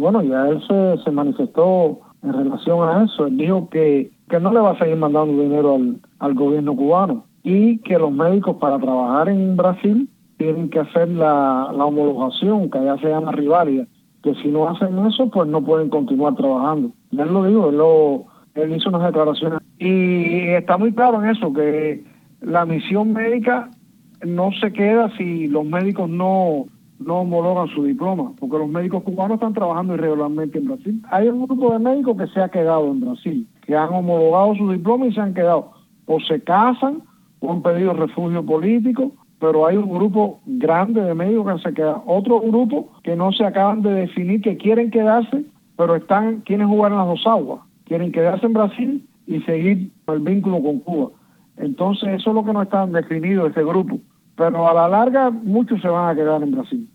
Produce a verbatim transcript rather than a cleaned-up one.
bueno, ya él se, se manifestó en relación a eso. Él dijo que, que no le va a seguir mandando dinero al, al gobierno cubano y que los médicos para trabajar en Brasil tienen que hacer la, la homologación, que allá se llama rivalidad, que si no hacen eso, pues no pueden continuar trabajando. Y él lo dijo, él, lo, él hizo unas declaraciones. Y está muy claro en eso, que la misión médica no se queda si los médicos no, no homologan su diploma, porque los médicos cubanos están trabajando irregularmente en Brasil. Hay un grupo de médicos que se ha quedado en Brasil, que han homologado su diploma y se han quedado, o se casan, o han pedido refugio político, pero hay un grupo grande de médicos que se quedan. Otro grupo que no se acaban de definir, que quieren quedarse, pero están quieren jugar en las dos aguas. Quieren quedarse en Brasil y seguir el vínculo con Cuba. Entonces eso es lo que no está definido, ese grupo. Pero a la larga muchos se van a quedar en Brasil.